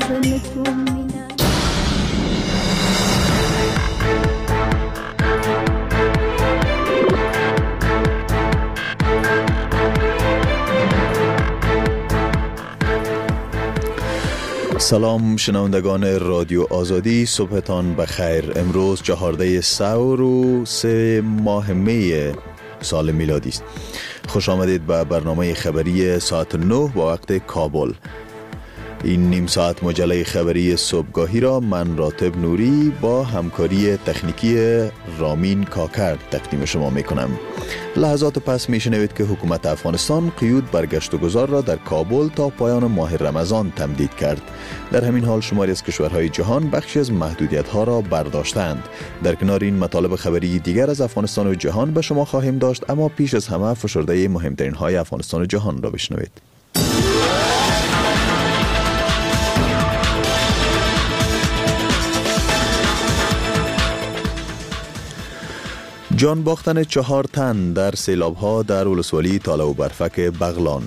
سلام شنوندگان رادیو آزادی، صبحتان بخیر. امروز 14 ثور و 3 ماه می سال میلادی است. خوش آمدید به برنامه خبری ساعت 9 با وقت کابل. این نیم ساعت مجله خبری صبحگاهی را من راتب نوری با همکاری تکنیکی رامین کاکر تقدیم شما می کنم. لحظات پس می شنوید که حکومت افغانستان قیود برگشت و گذار را در کابل تا پایان ماه رمضان تمدید کرد. در همین حال شماری از کشورهای جهان بخشی از محدودیت ها را برداشتند. در کنار این مطالب خبری دیگر از افغانستان و جهان به شما خواهیم داشت، اما پیش از همه فشرده مهمترین های افغانستان و جهان را بشنوید. جان باختن 4 تن در سیلاب‌ها در ولسوالی تاله و برفک بغلان.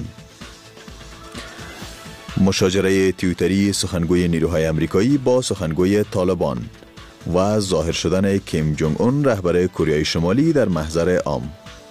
مشاجره توییتری سخنگوی نیروهای آمریکایی با سخنگوی طالبان و ظاهر شدن کیم جونگ اون رهبر کره شمالی در محضر عام.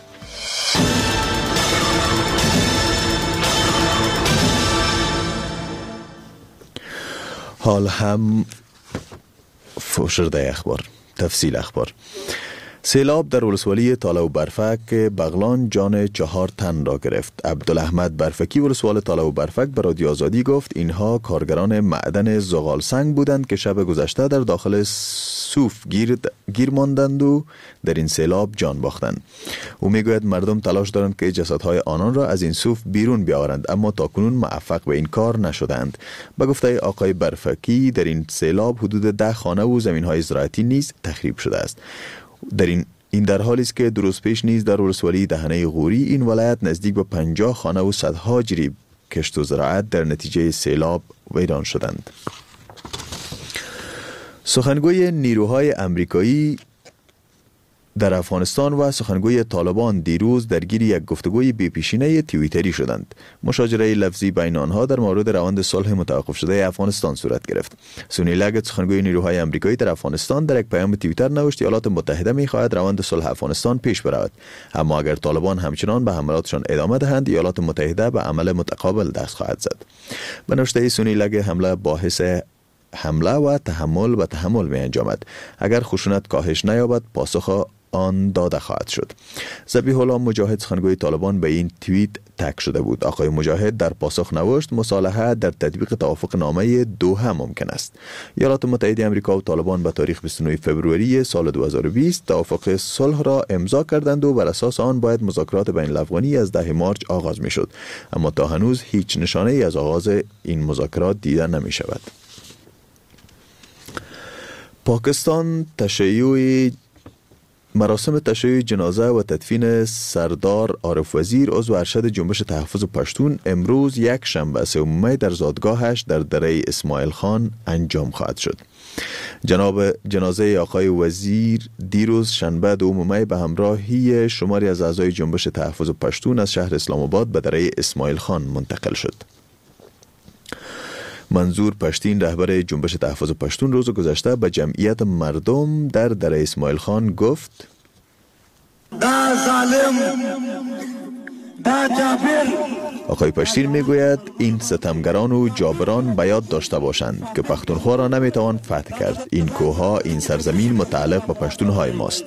حال هم فشرده اخبار، تفصیل اخبار. سیلاب در ولسوالی تاله و برفک بغلان جان 4 تن را گرفت. عبدالاحمد برفکی ولسوال تاله و برفک به رادیو آزادی گفت اینها کارگران معدن زغال سنگ بودند که شب گذشته در داخل سوف گیر ماندند و در این سیلاب جان باختند. او میگوید مردم تلاش دارند که جسدهای آنان را از این سوف بیرون بیاورند، اما تاکنون موفق به این کار نشدند. به گفته آقای برفکی در این سیلاب حدود 10 خانه و زمین‌های زراعتی نیز تخریب شده است. در حالی است که 2 روز پیش نیز در ولسوالی دهنه غوری این ولایت نزدیک به 50 خانه و صدها جریب کشت و زراعت در نتیجه سیلاب ویران شدند. سخنگوی نیروهای آمریکایی در افغانستان و سخنگوی طالبان دیروز درگیر یک گفتگوی بی‌پیشینه توییتری شدند. مشاجره لفظی بین آنها در مورد روند صلح متوقف شده افغانستان صورت گرفت. سونی لگت سخنگوی نیروهای آمریکایی در افغانستان در یک پیام توییتر نوشت ایالات متحده می‌خواهد روند صلح افغانستان پیش برود، اما اگر طالبان همچنان به حملاتشان ادامه دهند ایالات متحده به عمل متقابل دست خواهد زد. به نوشته سونی لگ حمله باعث حمله و تحمل به تحمل می انجامد. اگر خشونت کاهش نیابد پاسخ آن داده خواهد شد. ذبیح الله مجاهد سخنگوی طالبان به این توییت تک شده بود. آقای مجاهد در پاسخ نوشت مصالحه در تطبیق توافق نامه دوحه ممکن است. ایالات متحده آمریکا و طالبان به تاریخ 29 فوریه سال 2020 توافق صلح را امضا کردند و بر اساس آن باید مذاکرات بین الافغانی از 10 مارچ آغاز می شد، اما تا هنوز هیچ نشانه ای از آغاز این مذاکرات دیده نمی شود. پاکستان مراسم تشییع جنازه و تدفین سردار عارف وزیر عضو ارشد جنبش تحفظ پشتون امروز یک شنبه 3 می در زادگاهش در دره اسماعیل خان انجام خواهد شد. جنازه آقای وزیر دیروز شنبه 2 می به همراهی شماری از اعضای جنبش تحفظ پشتون از شهر اسلام آباد به دره اسماعیل خان منتقل شد. منظور پشتین رهبر جنبش تحفظ پشتون روز گذشته به جمعیت مردم در دره اسماعیل خان گفت دا ظالم دا جابر. آقای پشتین میگوید این ستمگران و جابران به یاد داشته باشند که پختونخوا را نمیتوان فتح کرد. این کوهها، این سرزمین متعلق به پشتونهای ماست.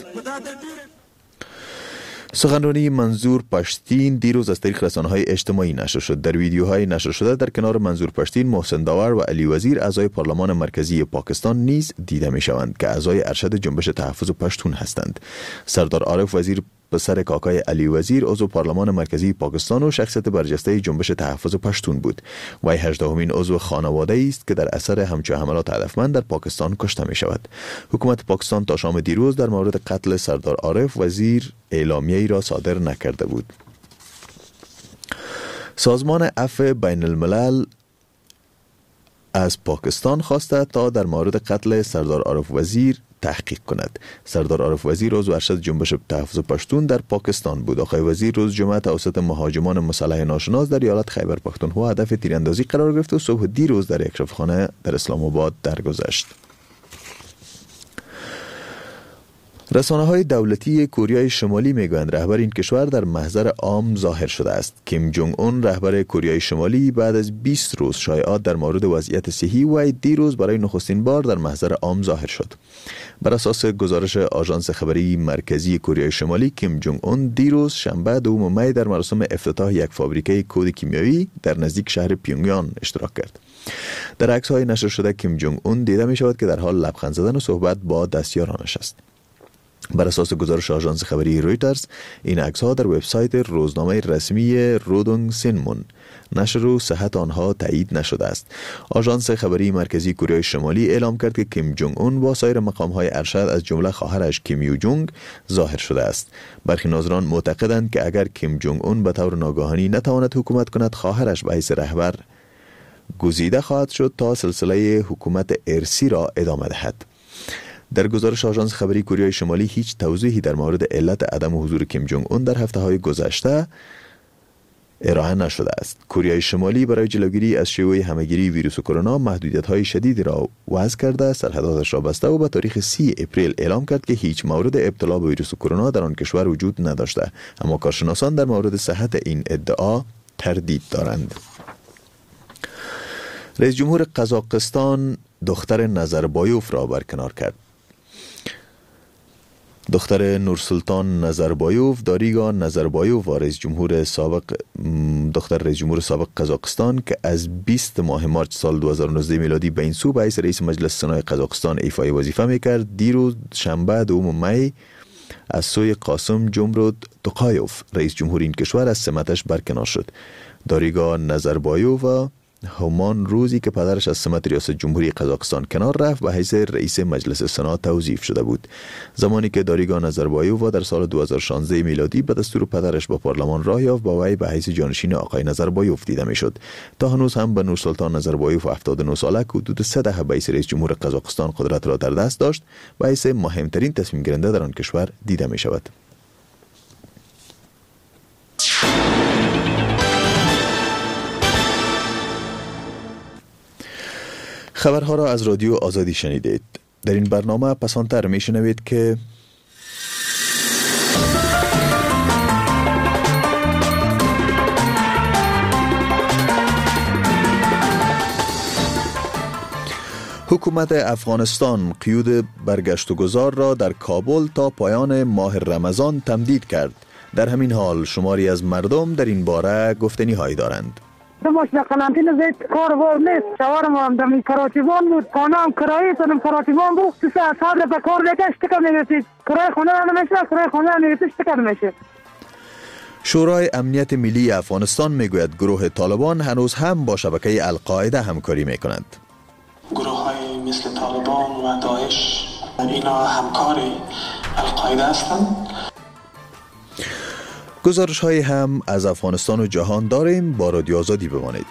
سخنرانی منظور پشتین دیروز از طریق رسانه‌های اجتماعی نشر شد. در ویدیوهای نشر شده در کنار منظور پشتین، محسن داور و علی وزیر اعضای پارلمان مرکزی پاکستان نیز دیده می‌شوند که اعضای ارشد جنبش تحفظ پشتون هستند. سردار عارف وزیر پسر کاکای علی وزیر عضو پارلمان مرکزی پاکستان و شخصیت برجسته جنبش تحفظ پشتون بود. وی 18مین عضو خانواده است که در اثر همچون حملات هدفمند در پاکستان کشته می شود. حکومت پاکستان تا شام دیروز در مورد قتل سردار عارف وزیر اعلامیه‌ای را صادر نکرده بود. سازمان عفو بین الملل از پاکستان خواسته تا در مورد قتل سردار عارف وزیر تحقیق کند. سردار عارف وزیر عضو ارشد جنبش تحفظ پشتون در پاکستان بود. آقای وزیر روز جمعه توسط مهاجمان مسلح ناشناس در ایالت خیبر پختونخوا هدف تیراندازی قرار گرفت و صبح دیروز در یک شفاخانه در اسلام آباد درگذشت. رسانه‌های دولتی کره شمالی میگویند رهبر این کشور در محضر عام ظاهر شده است. کیم جونگ اون رهبر کره شمالی بعد از 20 روز شایعات در مورد وضعیت صحی وی دیروز برای نخستین بار در محضر عام ظاهر شد. بر اساس گزارش آژانس خبری مرکزی کره شمالی، کیم جونگ اون دیروز شنبه 2 می در مراسم افتتاح یک فابریکه کود کیمیایی در نزدیک شهر پیونگیان اشتراک کرد. در عکس‌های نشر شده کیم جونگ اون دیده می شود که در حال لبخند زدن و صحبت با دستیارانش است. بر اساس گزارش آژانس خبری رویترز، این عکس‌ها در وبسایت روزنامه رسمی رودونگ سینمون نشر و صحت آنها تایید نشده است. آژانس خبری مرکزی کره شمالی اعلام کرد که کیم جونگ اون با سایر مقام‌های ارشد از جمله خواهرش کیم یو جونگ ظاهر شده است. برخی ناظران معتقدند که اگر کیم جونگ اون به طور ناگهانی نتواند حکومت کند، خواهرش به حیث رهبر گزیده خواهد شد تا سلسله حکومت ارثی را ادامه دهد. در گزارش آژانس خبری کره شمالی هیچ توضیحی در مورد علت عدم حضور کیم جونگ اون در هفته‌های گذشته ارائه نشده است. کره شمالی برای جلوگیری از شیوع همهگیری ویروس کرونا محدودیت‌های شدیدی را وضع کرده، سرحداتش را بسته و به تاریخ 30 اپریل اعلام کرد که هیچ مورد ابتلا به ویروس کرونا در آن کشور وجود نداشته، اما کارشناسان در مورد صحت این ادعا تردید دارند. رئیس جمهور قزاقستان دختر نظربایوف را برکنار کرد. دختر نورسلطان نظربایوف، داریگا نظربایوف و دختر رئیس جمهور سابق قزاقستان که از 20 ماه مارچ سال 2019 میلادی به این سو به حیث رئیس مجلس سنای قزاقستان ایفای وظیفه میکرد، دیروز شنبه 2 می از سوی قاسم جمرود توقایوف رئیس جمهور این کشور از سمتش برکنار شد. داریگا نظربایوف همان روزی که پدرش از سمت ریاست جمهوری قزاقستان کنار رفت به حیث رئیس مجلس سنا توظیف شده بود. زمانی که داریگا نظربایوف در سال 2016 میلادی به دستور پدرش با پارلمان راه یافت، با وی به حیث جانشین آقای نظربایوف دیده میشد. تا هنوز هم به نورسلطان نظربایوف 79 ساله که حدود 3 دهه به حیث رئیس جمهور قزاقستان قدرت را در دست داشت، به حیث مهمترین تصمیم گیرنده در آن کشور دیده می شود. خبرها را از رادیو آزادی شنیدید. در این برنامه پسانتر می شنوید که حکومت افغانستان قیود برگشت و گذار را در کابل تا پایان ماه رمضان تمدید کرد. در همین حال شماری از مردم در این باره گفتنی هایی دارند. دماش به قلنطین زید کار نیست. شوارم هم دمی کراچیوان بود، خانه هم کرایی سنم کراچیوان بود. 3 ساعت به کار دیگه اشتکا میرسید. کرای خانه نمیشه، کرای خانه نمیرسید، اشتکا نمیشه. شورای امنیت ملی افغانستان میگوید گروه طالبان هنوز هم با شبکه القاعده همکاری میکنند. گروه های مثل طالبان و داعش اینا همکار القاعده هستند. گزارش های هم از افغانستان و جهان داریم. با رادیو آزادی بمانید.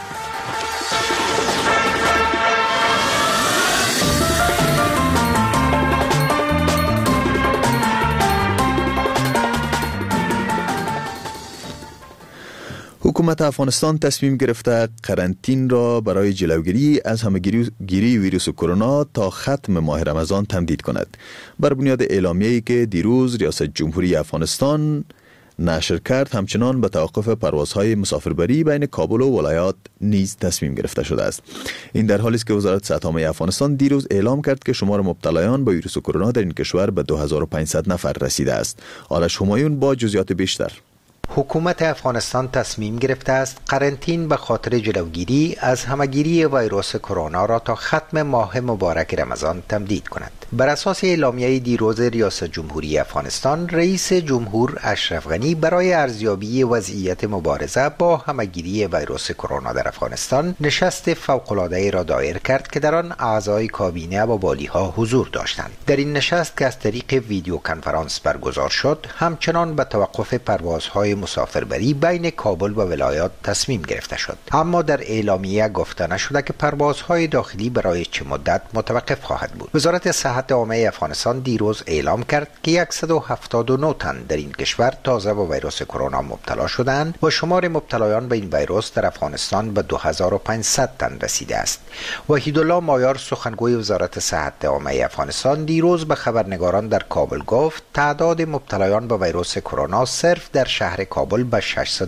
حکومت افغانستان تصمیم گرفته قرنطین را برای جلوگیری از همهگیری ویروس کرونا تا ختم ماه رمضان تمدید کند. بر بنیاد اعلامیه‌ای که دیروز ریاست جمهوری افغانستان نشر کرد، همچنان به توقف پروازهای مسافربری بین کابل و ولایات نیز تصمیم گرفته شده است. این در حالی است که وزارت صحت عامه افغانستان دیروز اعلام کرد که شمار مبتلایان به ویروس کرونا در این کشور به 2500 نفر رسیده است. آرش همایون با جزئیات بیشتر. حکومت افغانستان تصمیم گرفته است قرنطین به خاطر جلوگیری از همهگیری ویروس کرونا را تا ختم ماه مبارک رمضان تمدید کند. بر اساس اعلامیه دیروز ریاست جمهوری افغانستان، رئیس جمهور اشرف غنی برای ارزیابی وضعیت مبارزه با همهگیری ویروس کرونا در افغانستان نشست فوق‌العاده را دایر کرد که در آن اعضای کابینه و والی‌ها حضور داشتند. در این نشست که از طریق ویدیو کنفرانس برگزار شد، همچنان به توقف پروازهای مسافربری بین کابل و ولایات تصمیم گرفته شد، اما در اعلامیه گفته نشده که پروازهای داخلی برای چه مدت متوقف خواهد بود. وزارت صحت صحت عامه افغانستان دیروز اعلام کرد که 179 تن در این کشور تازه به ویروس کرونا مبتلا شدند و شمار مبتلایان به این ویروس در افغانستان به 2500 تن رسیده است. وحیدالله مایار سخنگوی وزارت صحت عامه افغانستان دیروز به خبرنگاران در کابل گفت تعداد مبتلایان به ویروس کرونا صرف در شهر کابل به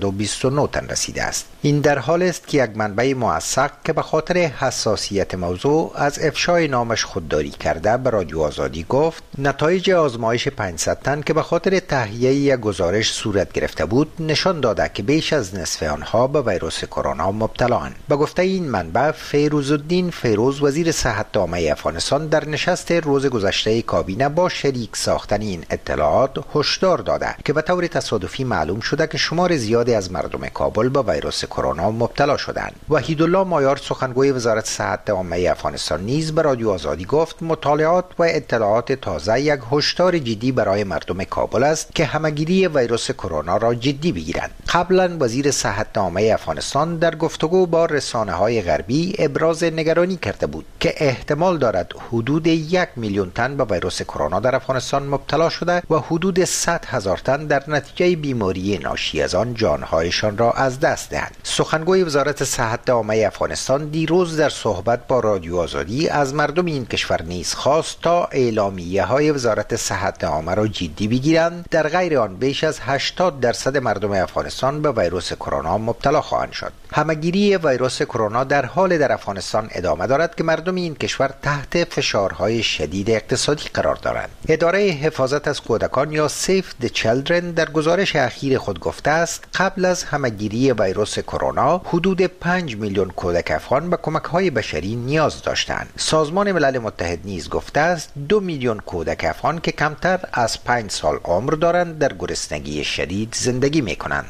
629 تن رسیده است. این در حال است که یک منبع موثق که به خاطر حساسیت موضوع از افشای نامش خودداری کرده به رادیو آزادی گفت نتایج آزمایش 500 تن که به خاطر تهیه یک گزارش صورت گرفته بود نشان داده که بیش از نصف آنها به ویروس کرونا مبتلااند. به گفته این منبع فیروزالدین فیروز وزیر صحت عامه افغانستان در نشست روز گذشته کابینه با شریک ساختن این اطلاعات هشدار داده که به طور تصادفی معلوم شده که شمار زیادی از مردم کابل به ویروس کرونا مبتلا شدند. وحیدالله مایار سخنگوی وزارت صحت عامه افغانستان نیز به رادیو آزادی گفت مطالعات و اطلاعات تازه یک هشدار جدی برای مردم کابل است که همگیری ویروس کرونا را جدی بگیرند. قبلا وزیر صحت عامه افغانستان در گفتگو با رسانه‌های غربی ابراز نگرانی کرده بود که احتمال دارد حدود 1 میلیون تن به ویروس کرونا در افغانستان مبتلا شده و حدود 100,000 تن در نتیجه بیماری ناشی از آن جانهایشان را از دست دهند. سخنگوی وزارت صحت عامه افغانستان دیروز در صحبت با رادیو آزادی از مردم این کشور نیز خواست تا اعلامیه‌های وزارت صحت عامه را جدی بگیرند، در غیر آن بیش از 80% مردم افغانستان به ویروس کرونا مبتلا خواهند شد. همگیری ویروس کرونا در حال در افغانستان ادامه دارد که مردم این کشور تحت فشارهای شدید اقتصادی قرار دارند. اداره حفاظت از کودکان یا Save the Children در گزارش اخیر خود گفته است قبل از همگیری ویروس کرونا حدود 5 میلیون کودک افغان به کمک‌های بشری نیاز داشتند. سازمان ملل متحد نیز گفته است 2 میلیون کودک افغان که کمتر از 5 سال عمر دارند در گرسنگی شدید زندگی می‌کنند.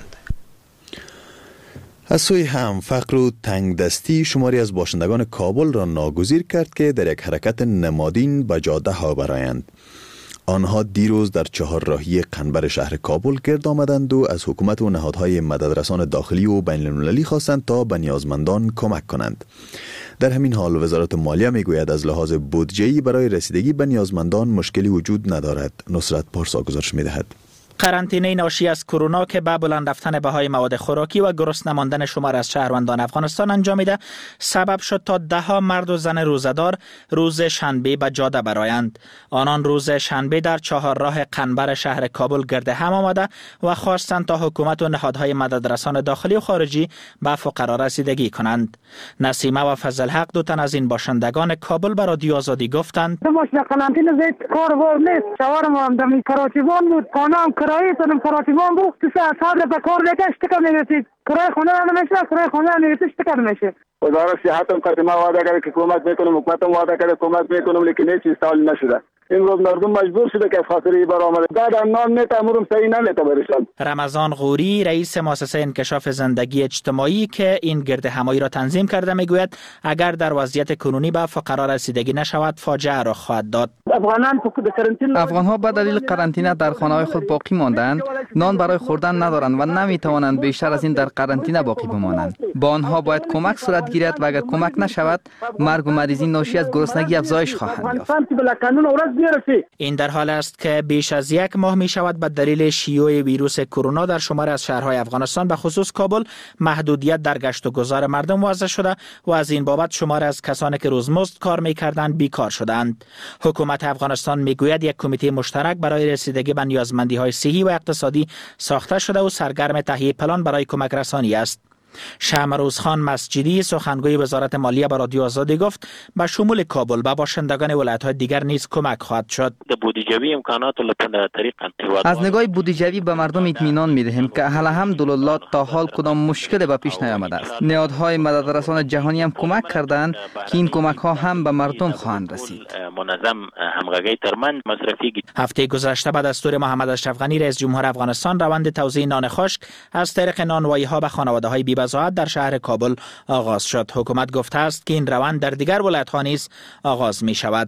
از سوی هم فقر و تنگ دستی شماری از باشندگان کابل را ناگزیر کرد که در یک حرکت نمادین به جاده ها برآیند. آنها دیروز در چهارراهی قنبر شهر کابل گرد آمدند و از حکومت و نهادهای مددرسان داخلی و بین المللی خواستند تا به نیازمندان کمک کنند. در همین حال وزارت مالیه میگوید از لحاظ بودجه‌ای برای رسیدگی به نیازمندان مشکلی وجود ندارد. نصرت پارسا گزارش می‌دهد. قرنطینه ناشی از کرونا که به بلند رفتن بهای مواد خوراکی و گرسنه ماندن شمار از شهروندان افغانستان انجامیده سبب شد تا ده‌ها مرد و زن روزه‌دار روز شنبه به جاده برآیند. آنان روز شنبه در چهارراه قنبر شهر کابل گرد هم آمده و خواستند تا حکومت و نهادهای مددرسان داخلی و خارجی به فقرا رسیدگی کنند. نسیمه و فضل حق دو تن از این باشندگان کابل به رادیو آزادی گفتند قرنطینه زیت کار نیست. شوارم هم دمی کراچیوان بود. خانه‌ام کرایه سنم کراچیوان بود. تو صاحب به کار دیگه اشتکا میرسید. کرایه خونه نمیشه. کرایه خونه نمیشه. اشتکا میشه. وزارت صحت هم قدم وعده کرده که کمک میکنم، حکومت هم وعده کرده کمک میکنم، لیکن هیچ چیز حل نشده. امروز مردم مجبور شده که از خاطر این برآمده دادن نان میته امروز صحیح نمیته برشان. رمضان غوری رئیس مؤسسه انکشاف زندگی اجتماعی که این گرد همایی را تنظیم کرده میگوید اگر در وضعیت کنونی به فقرا رسیدگی نشود فاجعه را خواهد داد. افغان‌ها به دلیل قرنطینه در خانه‌های خود باقی ماندند، نان برای خوردن ندارند و نمیتوانند بیشتر از این در قرنطینه باقی بمانند. با آنها باید کمک صورت گیرد و اگر کمک نشود مرگ و مریضی ناشی از گرسنگی افزایش خواهد یافت. این در حال است که بیش از یک ماه می شود به دلیل شیوع ویروس کرونا در شمار از شهرهای افغانستان به خصوص کابل محدودیت در گشت و گذار مردم وضع شده و از این بابت شمار از کسانی که روزمزد کار می کردند بیکار شدند. حکومت افغانستان می گوید یک کمیته مشترک برای رسیدگی به نیازمندی های صحی و اقتصادی ساخته شده و سرگرم تهیه پلان برای کمک رسانی است. شمروز خان مسجدی سخنگوی وزارت مالیه به رادیو آزادی گفت به شمول کابل به باشندگان ولایت‌های دیگر نیز کمک خواهد شد. از نگاه بودجوی به مردم اطمینان می‌دهیم که الحمدلله تا حال کدام مشکلی به پیش نیامده است. نهادهای مددرسان جهانی هم کمک کردند که این کمک‌ها هم به مردم خواهند رسید. هفته گذشته به دستور محمد اشرف غنی رئیس جمهور افغانستان روند توزیع نان خشک از طریق نانوایی‌ها به خانواده‌های بی‌بضاعت در شهر کابل آغاز شد. حکومت گفته است که این روند در دیگر ولایت‌ها نیز آغاز می‌شود.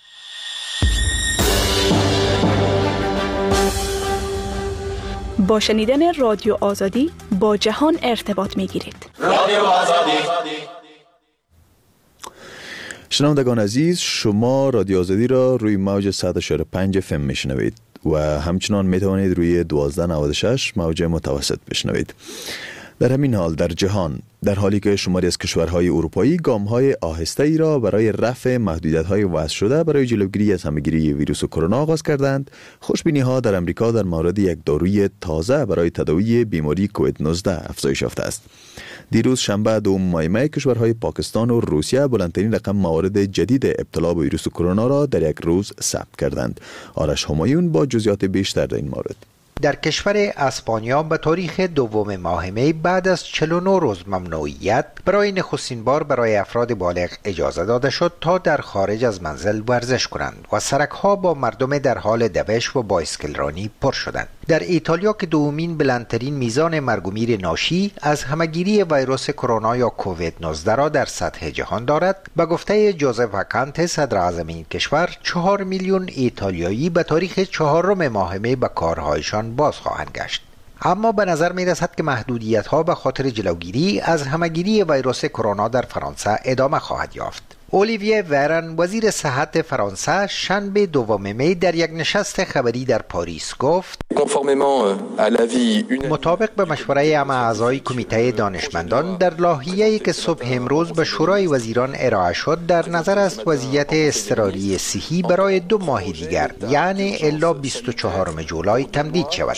با شنیدن رادیو آزادی با جهان ارتباط می‌گیرید. رادیو آزادی شنوندگان عزیز، شما رادیو آزادی را روی موج 100.5 FM میشنوید و همچنان میتوانید روی 1296 موج متوسط بشنوید. در همین حال در جهان، در حالی که شماری از کشورهای اروپایی گام‌های آهسته‌ای را برای رفع محدودیت‌های وضع شده برای جلوگیری از همه‌گیری ویروس کرونا آغاز کردند، خوشبینی‌ها در امریکا در مورد یک داروی تازه برای تداوی بیماری کووید 19 افزایش یافته است. دیروز شنبه 2 ماه می کشورهای پاکستان و روسیه بلندترین رقم موارد جدید ابتلا به ویروس کرونا را در یک روز ثبت کردند. آرش همایون با جزئیات بیشتر در این مورد. در کشور اسپانیا به تاریخ 2 ماه می بعد از 49 روز ممنوعیت برای نخستین بار برای افراد بالغ اجازه داده شد تا در خارج از منزل ورزش کنند و سرک‌ها با مردم در حال دوش و بایسکل رانی پر شدند. در ایتالیا که دومین بلندترین میزان مرگ و میر ناشی از همه‌گیری ویروس کرونا یا کووید 19 را در سطح جهان دارد، به گفته جوزف کانته صدر اعظم این کشور، 4 میلیون ایتالیایی به تاریخ 4 ماه می به کارهایشان باز خواهند گشت. اما به نظر می رسد که محدودیت ها به خاطر جلوگیری از همه‌گیری ویروس کرونا در فرانسه ادامه خواهد یافت. اولیویه ورن وزیر صحت فرانسه شنبه 2 می در یک نشست خبری در پاریس گفت مطابق به مشوره همه اعضای کمیته دانشمندان در لایحه‌ای که صبح امروز به شورای وزیران ارائه شد، در نظر است وضعیت اضطراری صحی برای 2 ماه دیگر یعنی الا 24 جولای تمدید شود.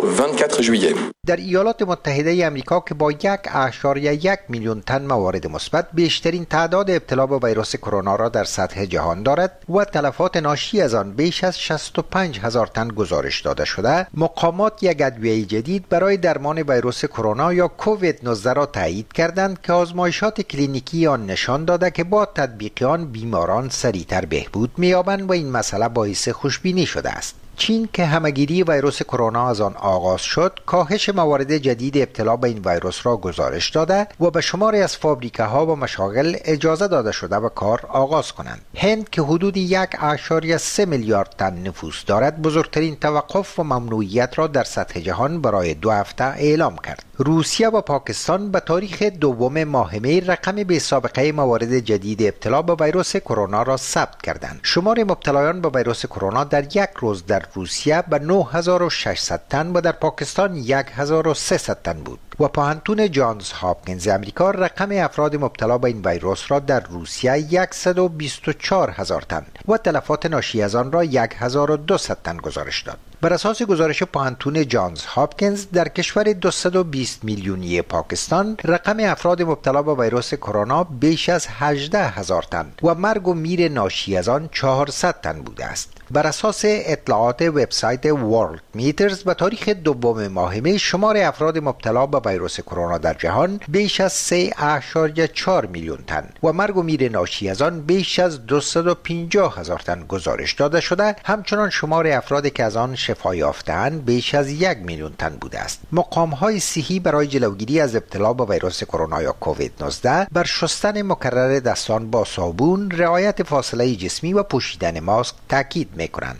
در ایالات متحده آمریکا که با 1.1 میلیون تن موارد مثبت بیشترین تعداد ابتلا به ویروس کرونا را در سطح جهان دارد و تلفات ناشی از آن بیش از 65,000 تن گزارش داده شده، مقامات یک ادویه جدید برای درمان ویروس کرونا یا کووید 19 را تایید کردند که آزمایشات کلینیکی آن نشان داده که با تطبیق آن بیماران سریعتر بهبود می‌یابند و این مسئله باعث خوشبینی شده است. چین که همه‌گیری ویروس کرونا از آن آغاز شد، کاهش موارد جدید ابتلا به این ویروس را گزارش داده و به شماری از فابریکه‌ها و مشاغل اجازه داده شده و کار آغاز کنند. هند که حدود 1.3 میلیارد تن نفوس دارد، بزرگترین توقف و ممنوعیت را در سطح جهان برای 2 هفته اعلام کرد. روسیه و پاکستان به تاریخ 2 ماه می رقم بی‌سابقه موارد جدید ابتلا به ویروس کرونا را ثبت کردند. شمار مبتلایان به ویروس کرونا در یک روز در روسیه به 9600 تن و در پاکستان 1300 تن بود و پوهنتون جانز هاپکینز امریکا رقم افراد مبتلا به این ویروس را در روسیه 124,000 تن و تلفات ناشی از آن را 1200 تن گزارش داد. بر اساس گزارش پوهنتون جانز هاپکینز، در کشور 220 میلیونی پاکستان رقم افراد مبتلا به ویروس کرونا بیش از 18,000 تن و مرگ و میر ناشی از آن 400 تن بوده است. بر اساس اطلاعات وبسایت ورلد میترز، به تاریخ 2 ماه می شمار افراد مبتلا به ویروس کرونا در جهان بیش از 3.4 میلیون تن و مرگ و میر ناشی از آن بیش از 250,000 تن گزارش داده شده. همچنان شمار افرادی که از آن شفا یافته‌اند بیش از 1 میلیون تن بوده است. مقام‌های صحی برای جلوگیری از ابتلا به ویروس کرونا یا کووید 19 بر شستن مکرر دستان با صابون، رعایت فاصله جسمی و پوشیدن ماسک تاکید می‌کنند.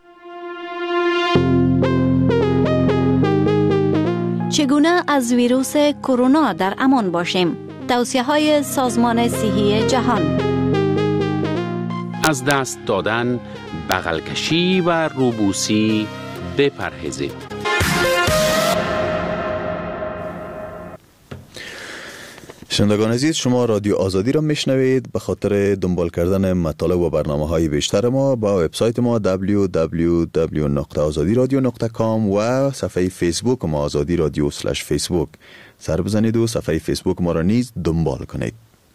چگونه از ویروس کرونا در امان باشیم؟ توصیه‌های سازمان صحی جهان. از دست دادن، بغل کشی و روبوسی بپرهیزید. شنوندگان عزیز، شما رادیو آزادی را میشنوید. به خاطر دنبال کردن مطالب و برنامه‌های بیشتر ما با وبسایت ما www.azadiradio.com و صفحه فیسبوک ما آزادی رادیو /فیسبوک سر بزنید و صفحه فیسبوک ما را نیز دنبال کنید.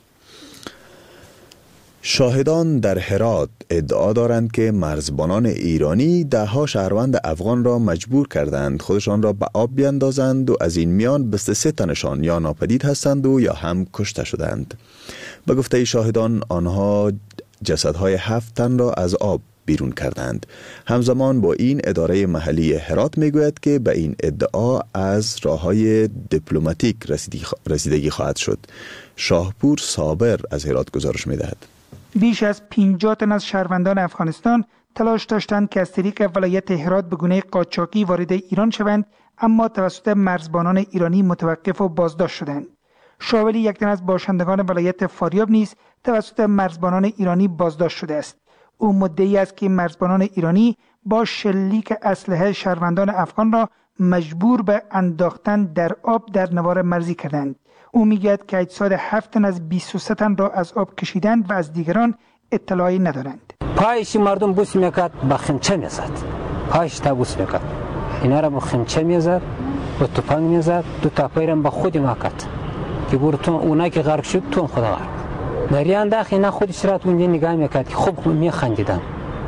شاهدان در هرات ادعا دارند که مرزبانان ایرانی 10 شهروند افغان را مجبور کردند خودشان را به آب بیندازند و از این میان 23 تنشان یا ناپدید هستند و یا هم کشته شدند. به گفته شاهدان، آنها جسدهای 7 تن را از آب بیرون کردند. همزمان با این اداره محلی هرات میگوید که به این ادعا از راههای دیپلماتیک رسیدگی خواهد شد. شاهپور صابر از هرات گزارش میدهد. بیش از 50 تن از شهروندان افغانستان تلاش داشتند که از طریق ولایت هرات به گونه قاچاقی وارد ایران شوند، اما توسط مرزبانان ایرانی متوقف و بازداشت شدند. شاولی یک تن از باشندگان ولایت فاریاب نیز توسط مرزبانان ایرانی بازداشت شده است. او مدعی است که مرزبانان ایرانی با شلیک اسلحه شهروندان افغان را مجبور به انداختن در آب در نوار مرزی کردند. او میگوید که اجساد 7 تن از 23 تن را از آب کشیدند و از دیگران اطلاعی ندارند. پایش مردم بوس میکرد، با خمچه میزد. پایش تا بوس میکرد. اینا را با خمچه میزد، با توپنگ میزد، دو تا پایرم با خود میکرد. که برو تو اونایی که غرق شد تو خدا غرق. دریا انداخت، اینا خودش را تو اونجا نگاه میکرد که خوب میخندیدن.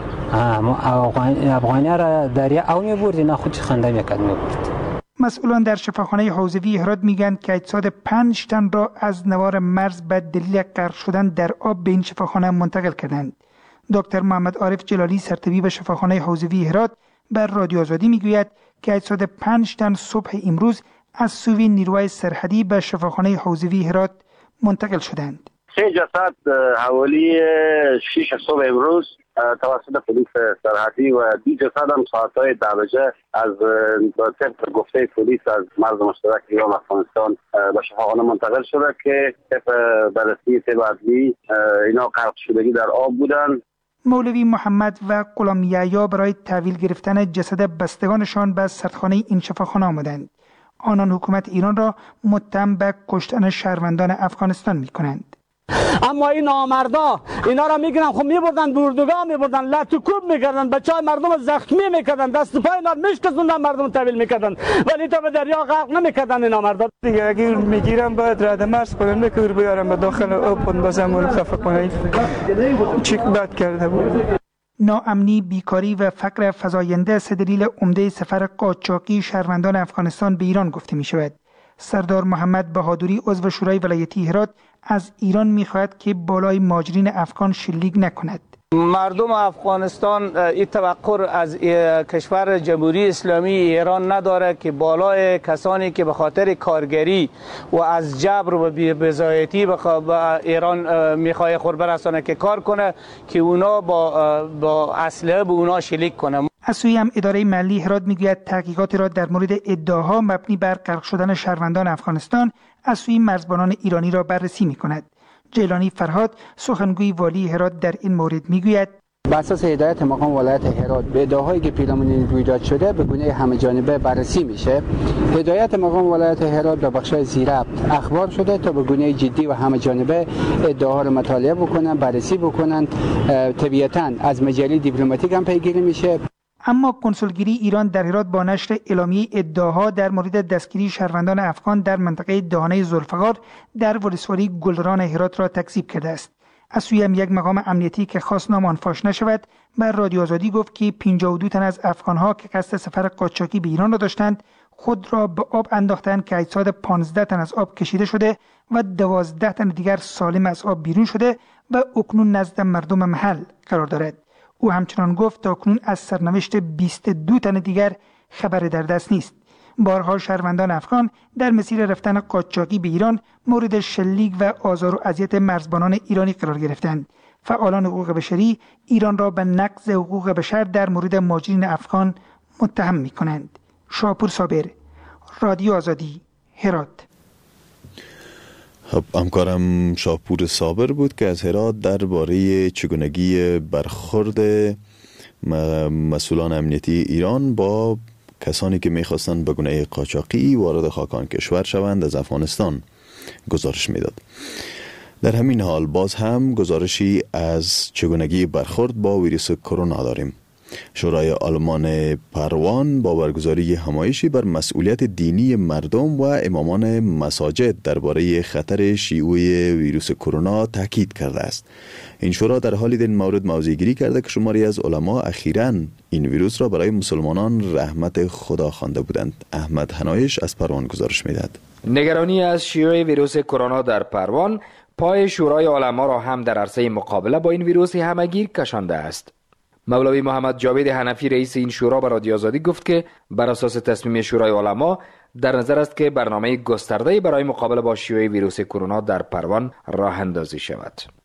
افغانی را دریا او میبرد، اینا خودش خنده میکرد میبرد. مسئولان در شفاخانه حوزوی هرات میگن که اجساد 5 تن را از نوار مرز به دلیل غرق شدن در آب به این شفاخانه منتقل کردند. دکتر محمد عارف جلالی سرطبیب شفاخانه حوزوی هرات بر رادیو آزادی میگوید که اجساد 5 تن صبح امروز از سوی نیروی سرحدی به شفاخانه حوزوی هرات منتقل شدند. 3 جسد حوالی 6 صبح امروز توسط پلیس سرحدی و 2 جسد هم ساعتهای 10 بجه از طبق گفته پلیس از مرز مشترک ایران و افغانستان به شفاخانه منتقل شده که طبق بررسی طب عدلی اینا غرق شدگی در آب بودند. مولوی محمد و غلام یحیی برای تحویل گرفتن جسد بستگانشان به سردخانه این شفاخانه آمدند. آنان حکومت ایران را متهم به کشتن شهروندان افغانستان می‌کنند. اما این نامردا اینا را میگیرن، خب میبردن بردگاه میبردن، لطوکوب میکردن، بچهای مردم زخمی میکردن، دست پای اینا میشکستوندن، مردم تحویل میکردن، ولی تا به دریا غرق نمیکردن اینا مردا. دیگه اگه میگیرن باید رد مرز کنن، نکور بیارن به داخل آب و بازمون خفه کنن. چیک بد کرده بود. ناامنی، بیکاری و فقر فزاینده سه دلیل عمده سفر قاچاقی شهروندان افغانستان به ایران گفته می شود. سردار محمد بهادری عضو شورای ولایتی هرات از ایران می‌خواهد که بالای مهاجرین افغان شلیک نکند. مردم افغانستان این توقع از کشور جمهوری اسلامی ایران نداره که بالای کسانی که به خاطر کارگری و از جبر و بی‌بضاعتی به ایران میخواد خود برسانه که کار کنه که اونا با اسلحه به اونا شلیک کنه. از سوی هم اداره ملی هرات میگوید تحقیقاتی را در مورد ادعاها مبنی بر غرق شدن شهروندان افغانستان از سوی مرزبانان ایرانی را بررسی میکند. جیلانی فرهاد سخنگوی والی هرات در این مورد میگوید بر اساس هدایت مقام ولایت هرات به ادعاهایی که پیرامون رویداد شده به گونه همه جانبه بررسی میشه. هدایت مقام ولایت هرات به بخش‌های زیرربط اخبار شده تا به گونه جدی و همه جانبه ادعاها را مطالعه بکنن، بررسی بکنن. طبیعتاً از مجاری دیپلماتیک هم پیگیری میشه. اما کنسولگری ایران در هرات با نشر اعلامیه ادعاها در مورد دستگیری شهروندان افغان در منطقه دهانه ذوالفقار در ولسوالی گلران هرات را تکذیب کرده است. از سوی هم یک مقام امنیتی که خواست نام آن فاش نشود بر رادیو آزادی گفت که 52 تن از افغانها که قصد سفر قاچاقی به ایران را داشتند خود را به آب انداختند که اجساد 15 تن از آب کشیده شده و 12 تن دیگر سالم از آب بیرون شده و اکنون نزد مردم محل قرار دارد. او همچنان گفت تا اکنون از سرنوشت 22 تن دیگر خبر در دست نیست. بارها شهروندان افغان در مسیر رفتن قاچاقی به ایران مورد شلیک و آزار و اذیت مرزبانان ایرانی قرار گرفتند. فعالان حقوق بشری ایران را به نقض حقوق بشر در مورد مهاجرین افغان متهم می‌کنند. شاپور صابر، رادیو آزادی، هرات. همکارم شاپور صابر بود که از هرات درباره چگونگی برخورد مسئولان امنیتی ایران با کسانی که میخواستند به گونه قاچاقی وارد خاکان کشور شوند از افغانستان گزارش میداد. در همین حال باز هم گزارشی از چگونگی برخورد با ویروس کرونا داریم. شورای آلمان پروان با برگزاری همایشی بر مسئولیت دینی مردم و امامان مساجد درباره خطر شیوع ویروس کرونا تاکید کرده است. این شورا در حالی در این مورد موضع‌گیری کرده که شماری از علما اخیراً این ویروس را برای مسلمانان رحمت خدا خوانده بودند. احمد حنایش از پروان گزارش می‌دهد. نگرانی از شیوع ویروس کرونا در پروان پای شورای علما را هم در عرصه مقابله با این ویروس همگیر کشانده است. مولوی محمد جاوید حنفی رئیس این شورا به رادیو آزادی گفت که بر اساس تصمیم شورای علما در نظر است که برنامه گسترده‌ای برای مقابله با شیوع ویروس کرونا در پروان راه اندازی شود.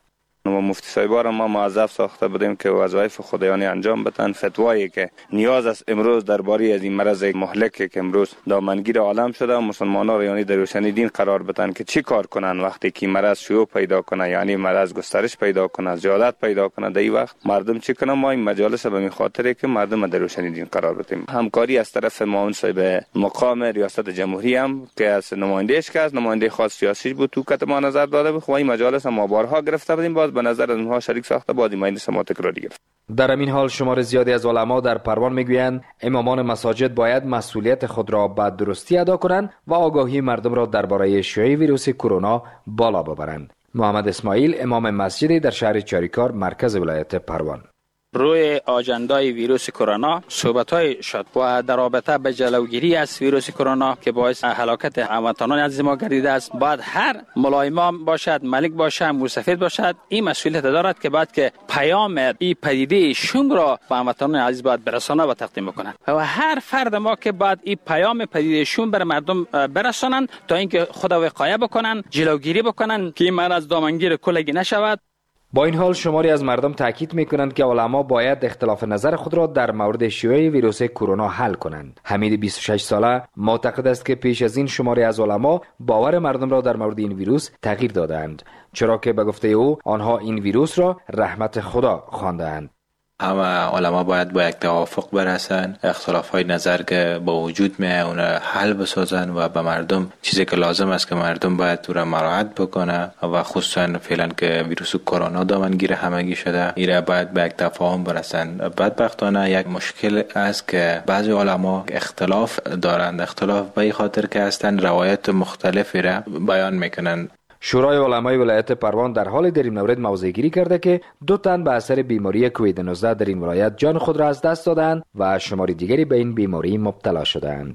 مفتی صاحبا ما موظف ساخته بودیم که وظایف خدایانی انجام بدن. فتوایی که نیاز است امروز درباره از این مرض مهلکی که امروز دامنگیر عالم شده مسلمانان را یعنی در روشنی دین قرار بدن که چی کار کنن وقتی که مرض شیوع پیدا کنه، یعنی مرض گسترش پیدا کنه، زیادت پیدا کنه، در این وقت مردم چی کنن. ما این مجالس به این خاطره که مردم در روشنی دین قرار بدیم. همکاری از طرف معاون صاحب مقام ریاست جمهوری هم که از نمایندهش که از نماینده خاص سیاسی بود تو کتما نظر داده بود. این مجالس ما بارها گرفته بودیم، باز به نظر اونها شریک ساخته بعد مجلس ما تکراری گرفت. در همین حال شمار زیادی از علما در پروان میگویند امامان مساجد باید مسئولیت خود را به درستی ادا کنند و آگاهی مردم را درباره شیوع ویروس کرونا بالا ببرند. محمد اسماعیل امام مسجدی در شهر چاریکار مرکز ولایت پروان: روی آجندای ویروس کرونا صحبت‌های شد و در رابطه به جلوگیری از ویروس کرونا که باعث هلاکت هموطنان عزیز ما گردیده است، باید هر ملای امام باشد، ملک باشد، موسفید باشد، این مسئولیت دارد که بعد که پیام این پدیده شوم را به هموطنان عزیز باید برسانه و تقدیم بکنند و هر فرد ما که بعد این پیام پدیده شوم بر مردم برسانند تا اینکه خود وقایه بکنند، جلوگیری بکنند که این مرض دامنگیر کلگی نشود. با این حال شماری از مردم تاکید میکنند که علما باید اختلاف نظر خود را در مورد شیوع ویروس کرونا حل کنند. حمید 26 ساله معتقد است که پیش از این شماری از علما باور مردم را در مورد این ویروس تغییر دادند، چرا که به گفته او آنها این ویروس را رحمت خدا خواندند. همه علما باید با یک توافق برسن، اختلاف‌های نظر که با وجود میه اون حل بسازن و به مردم چیزی که لازم است که مردم باید تو را مراعات بکنه و خصوصا فعلا که ویروس کرونا دامنگیر همگی شده ایره باید به یک تفاهم برسن. بدبختانه یک مشکل است که بعضی علما اختلاف دارند، اختلاف به این خاطر که هستن روایت مختلفی را بیان میکنن. شورای علمای ولایت پروان در حال در این مورد موضع گیری کرده که 2 تن به اثر بیماری کووید 19 در این ولایت جان خود را از دست دادند و شماری دیگری به این بیماری مبتلا شدند.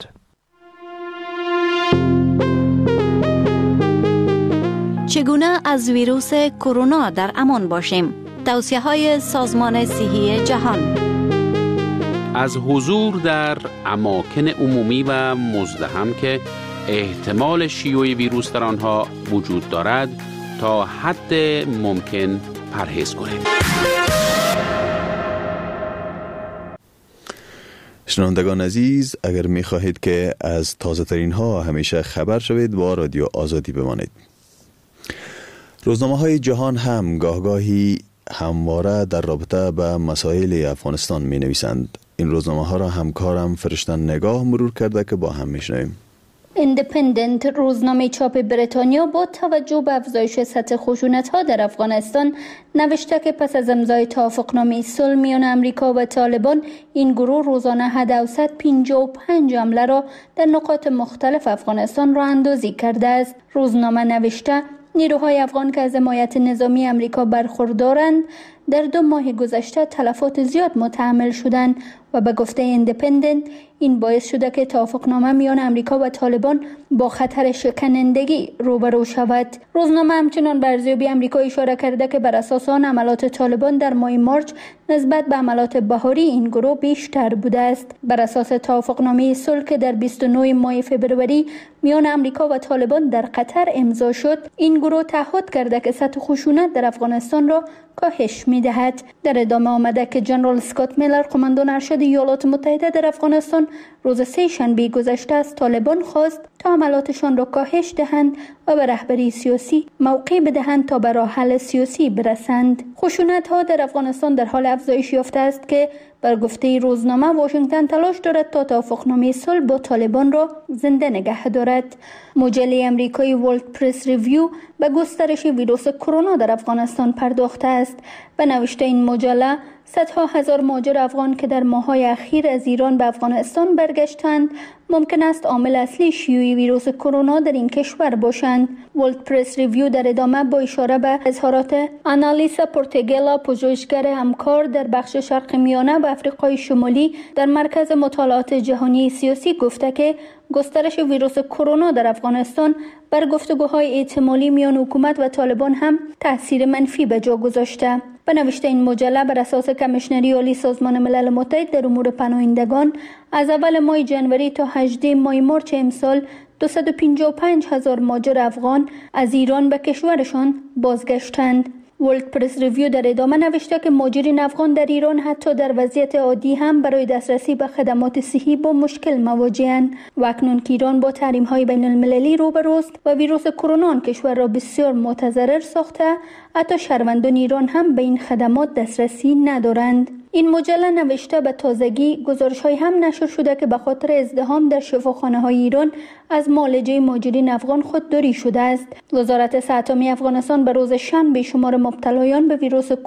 چگونه از ویروس کرونا در امان باشیم؟ توصیه‌های سازمان صحی جهان: از حضور در اماکن عمومی و مزدحم که احتمال شیوع ویروس در آنها وجود دارد تا حد ممکن پرهیز کنید. شنوندگان عزیز، اگر می خواهید که از تازه ترین ها همیشه خبر شوید با رادیو آزادی بمانید. روزنامه های جهان هم گاهگاهی همواره در رابطه به مسائل افغانستان می نویسند. این روزنامه ها را همکارم فرشتن نگاه مرور کرده که با هم می شنویم. ایندیپندنت روزنامه چاپ بریتانیا با توجه به افزایش سطح خشونت‌ها در افغانستان نوشته که پس از امضای توافقنامه صلح میان امریکا و طالبان این گروه روزانه حداقل 55 حمله را در نقاط مختلف افغانستان راه اندازی کرده است. روزنامه نوشته نیروهای افغان که از حمایت نظامی امریکا برخوردارند در 2 ماه گذشته تلفات زیاد متحمل شدند و به گفته ایندیپندنت این باعث شده که توافقنامه میان امریکا و طالبان با خطر شکنندگی روبرو شود. روزنامه همچنان به ارزیابی امریکا اشاره کرده که بر اساس آن عملات طالبان در ماه مارچ نسبت به عملات بهاری این گروه بیشتر بوده است. بر اساس توافقنامه صلح که در 29 ماه فوریه میان امریکا و طالبان در قطر امضا شد، این گروه تعهد کرده که سطح خشونت در افغانستان را کاهش می‌دهد. در ادامه آمده که جنرال اسکات میلر قماندان ارشد ایالات متحده در افغانستان روز 3 شنبه گذشته از طالبان خواست تا عملاتشان را کاهش دهند و به رهبری سیاسی موقع بدهند تا به راه حل سیاسی برسند. خشونت‌ها در افغانستان در حال افزایش یافته است که بر گفته روزنامه واشنگتن تلاش دارد تا توافقنامه صلح با طالبان را زنده نگه دارد. مجله امریکایی ورلد پرس ریویو به گسترش ویروس کرونا در افغانستان پرداخته است. به نوشته این مجله صدها هزار مهاجر افغان که در ماه‌های اخیر از ایران به افغانستان برگشتند ممکن است عامل اصلی شیوع ویروس کرونا در این کشور باشند. ورلد پرس ریویو در ادامه با اشاره به اظهارات آنالیسا پورتگلا، پژوهشگر همکار در بخش شرق میانه و آفریقای شمالی در مرکز مطالعات جهانی سیاسی گفته که گسترش ویروس کرونا در افغانستان بر گفتگوهای احتمالی میان حکومت و طالبان هم تاثیر منفی به جا گذاشته. به نوشته این مجله بر اساس کمیشنری عالی سازمان ملل متحد در امور پناهندگان از اول ماه جنوری تا 18 ماه مارچ امسال 255,000 مهاجر افغان از ایران به کشورشان بازگشتند. ورلد پرس ریویو در ادامه نوشته که مهاجرین افغان در ایران حتی در وضعیت عادی هم برای دسترسی به خدمات صحی با مشکل مواجه‌اند و اکنون که ایران با تحریم‌های بین المللی روبروست و ویروس کرونا کشور را بسیار متضرر ساخته، حتی شهروندان ایران هم به این خدمات دسترسی ندارند. این مجله نوشته به تازگی گزارش‌های هم نشر شده که به خاطر ازدحام در شفاخانه‌های ایران از معالجه مهاجرین افغان خودداری شده است. وزارت صحت عامه افغانستان به روز شنبه شمار مبتلایان به ویروس